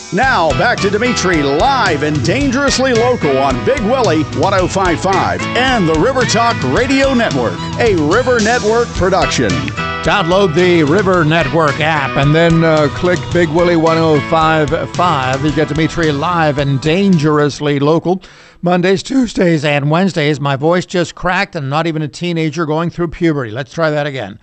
Now, back to Dimitri live and dangerously local on Big Willie 105.5 and the River Talk Radio Network, a River Network production. Download the River Network app and then click Big Willie 105.5. You get Dimitri live and dangerously local. Mondays, Tuesdays, and Wednesdays. My voice just cracked and I'm not even a teenager going through puberty. Let's try that again.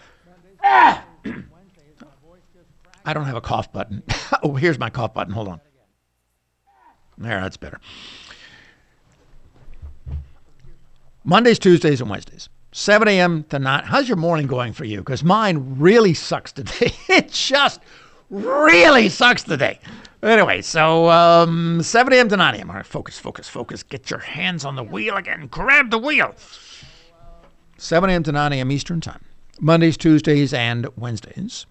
I don't have a cough button. Oh, here's my cough button. Hold on. There, that's better. Mondays, Tuesdays, and Wednesdays. 7 a.m. to 9. How's your morning going for you? Because mine really sucks today. It just really sucks today. Anyway, so 7 a.m. to 9 a.m. All right, focus. Get your hands on the wheel again. Grab the wheel. 7 a.m. to 9 a.m. Eastern Time. Mondays, Tuesdays, and Wednesdays.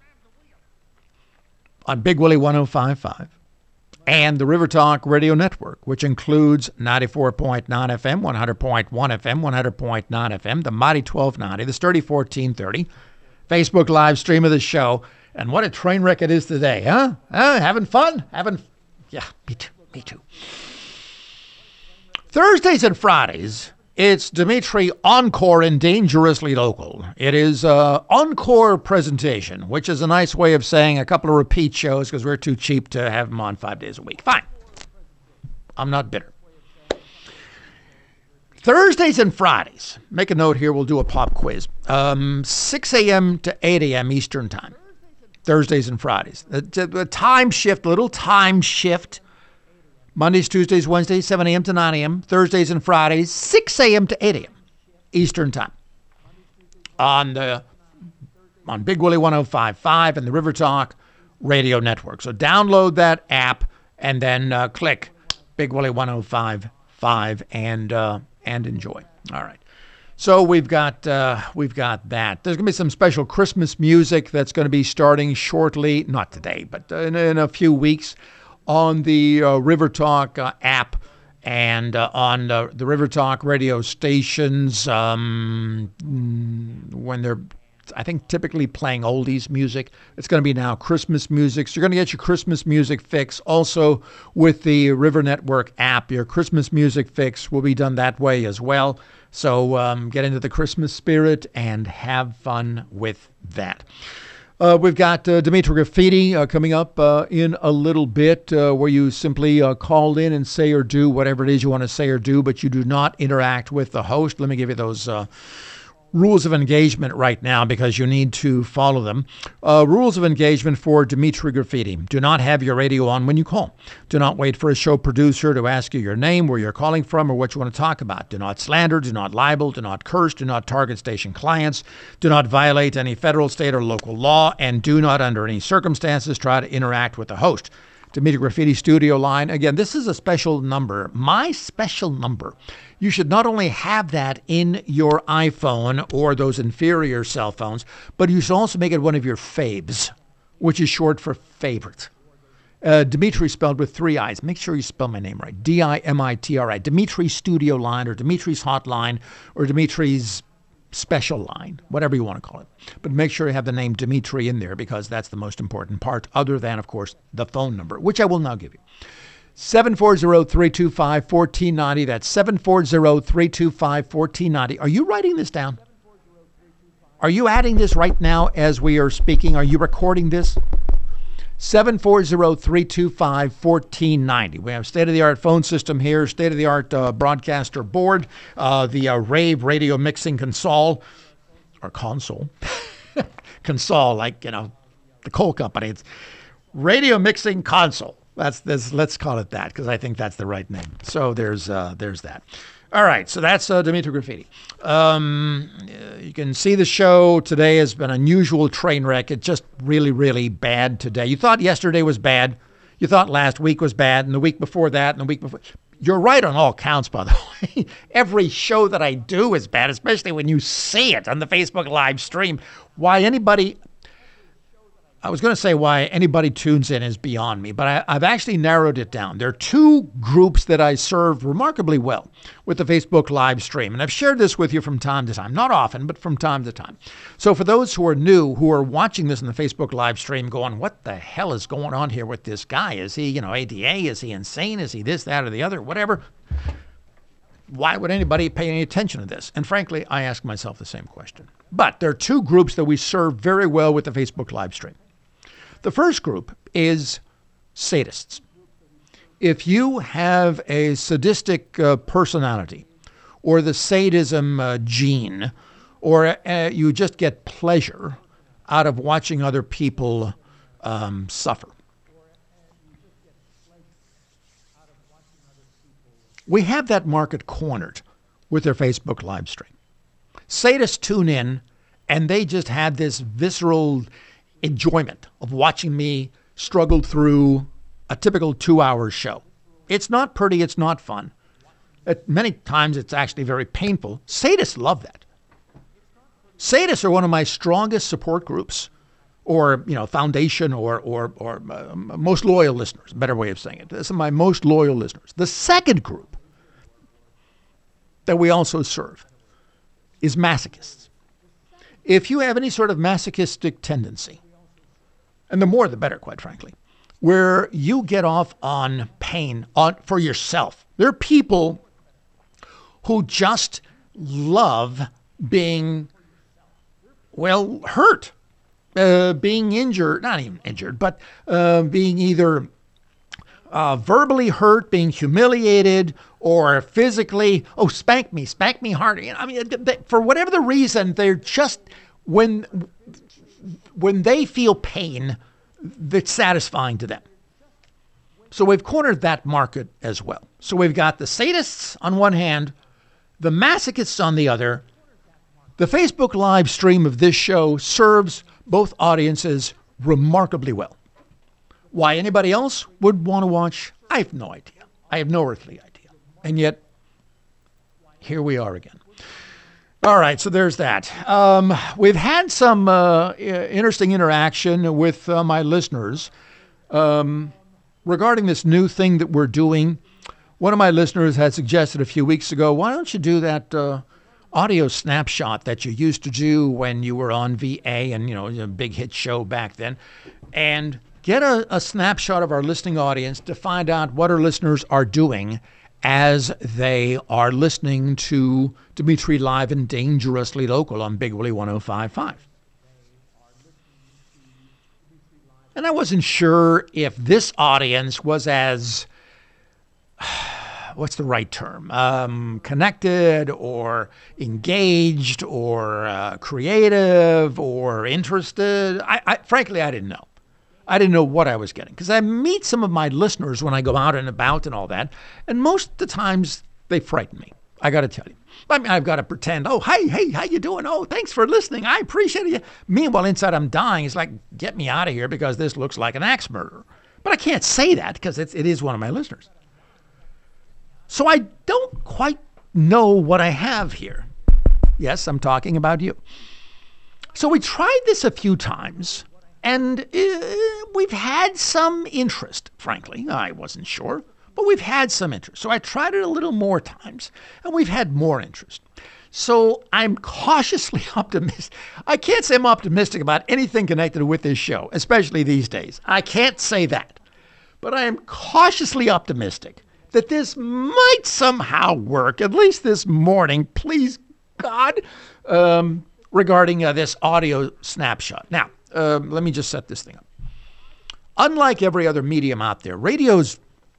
On Big Willie 105.5 and the River Talk Radio Network, which includes 94.9 FM, 100.1 FM, 100.9 FM, the Mighty 1290, the Sturdy 1430, Facebook live stream of the show. And what a train wreck it is today, huh? Having fun? Yeah, me too. Thursdays and Fridays, it's Dimitri Encore and Dangerously Local. It is encore presentation, which is a nice way of saying a couple of repeat shows because we're too cheap to have them on 5 days a week. Fine. I'm not bitter. Thursdays and Fridays, make a note here, we'll do a pop quiz. 6 a.m. to 8 a.m. Eastern Time. Thursdays and Fridays. A time shift, a little time shift. Mondays, Tuesdays, Wednesdays, 7 a.m. to 9 a.m. Thursdays and Fridays, 6 a.m. to 8 a.m. Eastern Time. On Big Willie 105.5 and the River Talk Radio Network. So download that app and then click Big Willie 105.5 and enjoy. All right. So we've got that. There's going to be some special Christmas music that's going to be starting shortly, not today, but in a few weeks, on the River Talk app and on the River Talk radio stations when they're, I think, typically playing oldies music. It's going to be now Christmas music. So you're going to get your Christmas music fix. Also with the River Network app, your Christmas music fix will be done that way as well. So get into the Christmas spirit and have fun with that. We've got Dimitri Graffiti coming up in a little bit where you simply call in and say or do whatever it is you want to say or do, but you do not interact with the host. Let me give you those rules of engagement right now because you need to follow them. Rules of engagement for Dimitri Graffiti. Do not have your radio on when you call. Do not wait for a show producer to ask you your name, where you're calling from, or what you want to talk about. Do not slander, do not libel, do not curse, do not target station clients, do not violate any federal, state, or local law, and do not, under any circumstances, try to interact with the host. Dimitri Graffiti studio line. Again, this is a special number, my special number. You should not only have that in your iPhone or those inferior cell phones, but you should also make it one of your faves, which is short for favorite. Dimitri spelled with 3 I's. Make sure you spell my name right. Dimitri. Dimitri's studio line or Dimitri's hotline or Dimitri's special line, whatever you want to call it. But make sure you have the name Dimitri in there because that's the most important part, other than, of course, the phone number, which I will now give you. 740-325-1490. That's 740-325-1490. Are you writing this down? Are you adding this right now as we are speaking? Are you recording this? 740-325-1490. We have state-of-the-art phone system here, state-of-the-art broadcaster board, the Rave radio mixing console, or console. Console, like, the coal company. It's radio mixing console. That's this. Let's call it that because I think that's the right name. So there's that. All right, so that's Dimitri Graffiti. You can see the show today has been an unusual train wreck. It's just really, really bad today. You thought yesterday was bad. You thought last week was bad, and the week before that, and the week before. You're right on all counts, by the way. Every show that I do is bad, especially when you see it on the Facebook live stream. Why anybody... I was going to say why anybody tunes in is beyond me, but I've actually narrowed it down. There are two groups that I serve remarkably well with the Facebook live stream. And I've shared this with you from time to time. Not often, but from time to time. So for those who are new, who are watching this in the Facebook live stream going, what the hell is going on here with this guy? Is he, ADA? Is he insane? Is he this, that, or the other? Whatever. Why would anybody pay any attention to this? And frankly, I ask myself the same question. But there are two groups that we serve very well with the Facebook live stream. The first group is sadists. If you have a sadistic personality or the sadism gene, or you just get pleasure out of watching other people suffer, we have that market cornered with their Facebook live stream. Sadists tune in and they just had this visceral enjoyment of watching me struggle through a typical 2-hour show. It's not pretty. It's not fun. Many times it's actually very painful. Sadists love that. Sadists are one of my strongest support groups, or foundation, or most loyal listeners. Better way of saying it. This is my most loyal listeners. The second group that we also serve is masochists. If you have any sort of masochistic tendency, and the more the better, quite frankly, where you get off on pain for yourself. There are people who just love being, hurt, being injured, not even injured, but being either verbally hurt, being humiliated, or physically, spank me hard. For whatever the reason, they're just, when they feel pain, that's satisfying to them. So we've cornered that market as well. So we've got the sadists on one hand, the masochists on the other. The Facebook live stream of this show serves both audiences remarkably well. Why anybody else would want to watch, I have no idea. I have no earthly idea. And yet, here we are again. All right, so there's that. We've had some interesting interaction with my listeners regarding this new thing that we're doing. One of my listeners had suggested a few weeks ago, why don't you do that audio snapshot that you used to do when you were on VA and, a big hit show back then, and get a snapshot of our listening audience to find out what our listeners are doing as they are listening to Dimitri Live and Dangerously Local on Big Willie 105.5. And I wasn't sure if this audience was as, what's the right term, connected or engaged or creative or interested. Frankly, I didn't know. I didn't know what I was getting, because I meet some of my listeners when I go out and about and all that, and most of the times they frighten me. I got to tell you. I've got to pretend, hey, how you doing? Oh, thanks for listening. I appreciate it. Meanwhile, inside I'm dying. It's like, get me out of here because this looks like an axe murderer. But I can't say that because it is one of my listeners. So I don't quite know what I have here. Yes, I'm talking about you. So we tried this a few times. And we've had some interest, frankly. I wasn't sure, but we've had some interest. So I tried it a little more times, and we've had more interest. So I'm cautiously optimistic. I can't say I'm optimistic about anything connected with this show, especially these days. I can't say that. But I am cautiously optimistic that this might somehow work, at least this morning, please God, regarding this audio snapshot. Now, let me just set this thing up. Unlike every other medium out there, radio is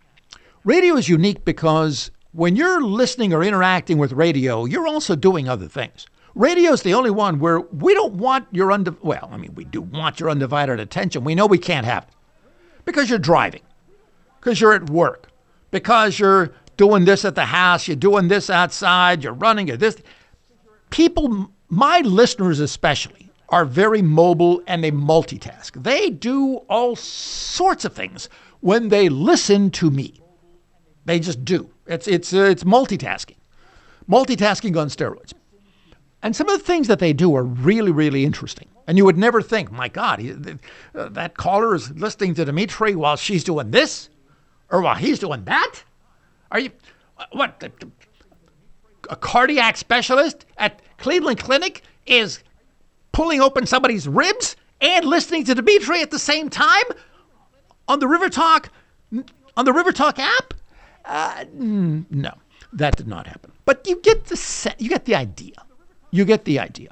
unique because when you're listening or interacting with radio, you're also doing other things. Radio is the only one where we don't want your we do want your undivided attention. We know we can't have it because you're driving, because you're at work, because you're doing this at the house, you're doing this outside, you're running, you're this. People, my listeners especially, are very mobile and they multitask. They do all sorts of things when they listen to me. They just do. It's multitasking. Multitasking on steroids. And some of the things that they do are really, really interesting. And you would never think, my God, that caller is listening to Dimitri while she's doing this or while he's doing that? Are you, what, a cardiac specialist at Cleveland Clinic is pulling open somebody's ribs and listening to Dimitri at the same time on the River Talk app? No, that did not happen. But you get the idea. You get the idea.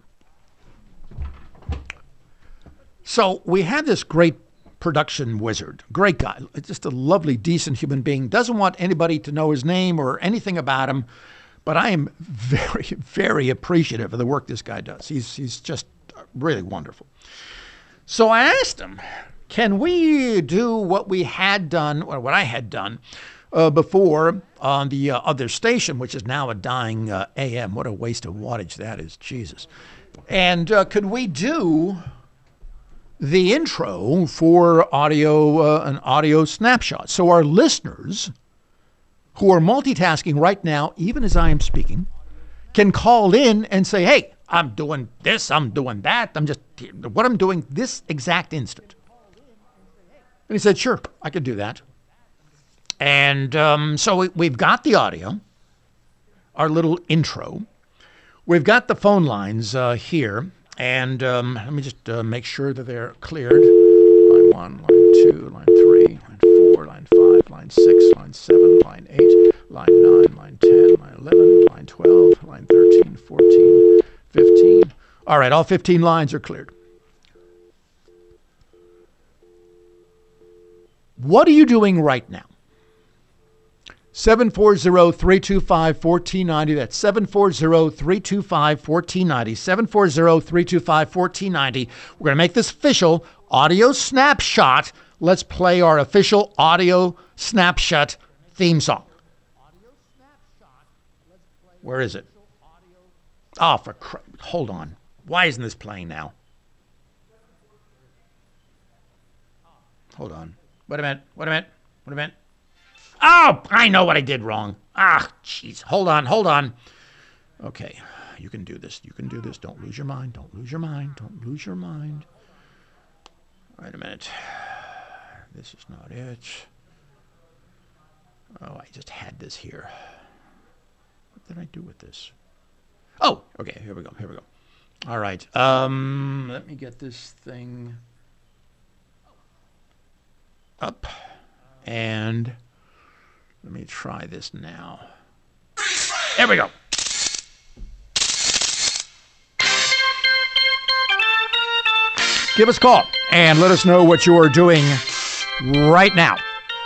So we had this great production wizard, great guy, just a lovely, decent human being, doesn't want anybody to know his name or anything about him, but I am very, very appreciative of the work this guy does. He's just really wonderful. So I asked him, can we do what we had done, or what I had done before on the other station, which is now a dying AM. What a waste of wattage that is, Jesus. And could we do the intro for an audio snapshot? So our listeners who are multitasking right now, even as I am speaking, can call in and say, hey, I'm doing this, I'm doing that, what I'm doing this exact instant. And he said, sure, I could do that. And so we've got the audio, our little intro. We've got the phone lines here. And let me just make sure that they're cleared. Line 1, line 2, line 3, line 4, line 5, line 6, line 7, line 8, line 9, line 10, line 11, line 12, line 13, 14, 15. All right, all 15 lines are cleared. What are you doing right now? 740-325-1490. That's 740-325-1490. 740-325-1490. We're going to make this official audio snapshot. Let's play our official audio snapshot theme song. Where is it? Oh, hold on. Why isn't this playing now? Hold on. Wait a minute. Oh, I know what I did wrong. Ah, jeez. Hold on. Okay, you can do this. Don't lose your mind. Wait a minute. This is not it. Oh, I just had this here. What did I do with this? Oh, okay, here we go. All right, let me get this thing up, and let me try this now. There we go. Give us a call and let us know what you are doing right now.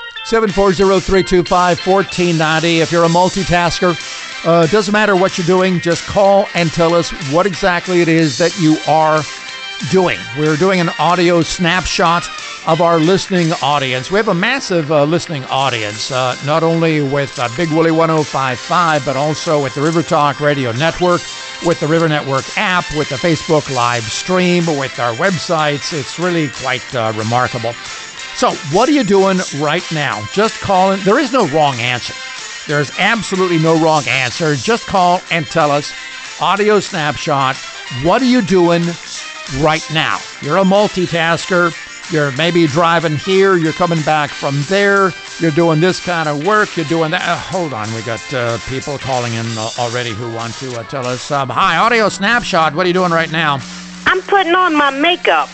740-325-1490. If you're a multitasker, doesn't matter what you're doing, just call and tell us what exactly it is that you are doing. We're doing an audio snapshot of our listening audience. We have a massive listening audience, not only with Big Willie 105.5, but also with the River Talk Radio Network, with the River Network app, with the Facebook live stream, with our websites. It's really quite remarkable. So what are you doing right now? Just call in. There is no wrong answer. There's absolutely no wrong answer. Just call and tell us, audio snapshot, what are you doing right now? You're a multitasker. You're maybe driving here. You're coming back from there. You're doing this kind of work. You're doing that. Hold on. We got people calling in already who want to tell us, hi, audio snapshot. What are you doing right now? I'm putting on my makeup.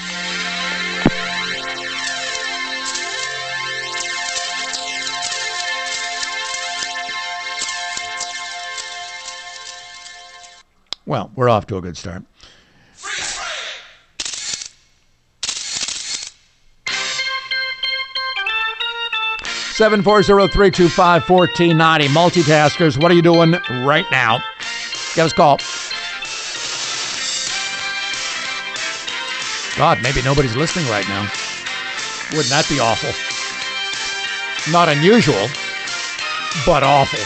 Well, we're off to a good start. Seven 740-325-1490. Multitaskers, what are you doing right now? Give us a call. God, maybe nobody's listening right now. Wouldn't that be awful? Not unusual, but awful.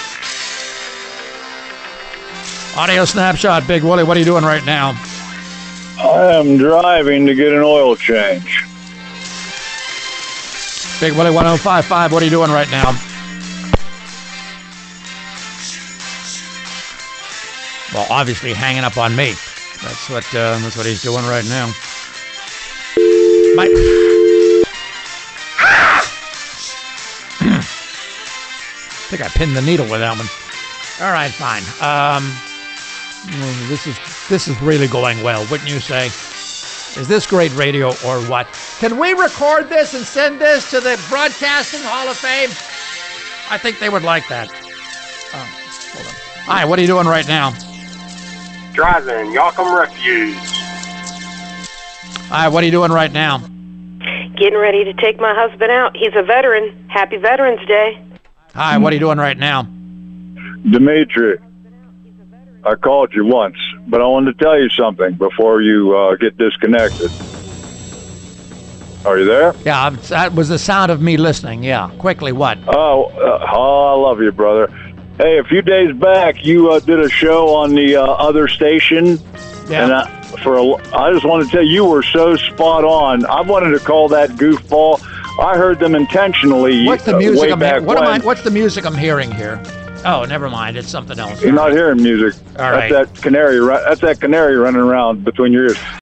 Audio snapshot, Big Willie, what are you doing right now? I am driving to get an oil change. Big Willie 105.5, what are you doing right now? Well, obviously hanging up on me. That's what he's doing right now. I think I pinned the needle with that one. All right, fine. This is really going well, wouldn't you say? Is this great radio or what? Can we record this and send this to the Broadcasting Hall of Fame? I think they would like that. Hold on. Hi, what are you doing right now? Driving Yockham Refuge. Hi, what are you doing right now? Getting ready to take my husband out. He's a veteran. Happy Veterans Day. Hi, what are you doing right now? Dimitri, I called you once, but I wanted to tell you something before you get disconnected. Are you there? Yeah, that was the sound of me listening. Yeah, quickly, what? Oh, I love you, brother. Hey, a few days back, you did a show on the other station, Yeah. and I just want to tell you were so spot on. I wanted to call that goofball. I heard them intentionally. What's the music? What's the music I'm hearing here? Oh, never mind. It's something else. You're not hearing music. All right. That's that canary running around between your ears.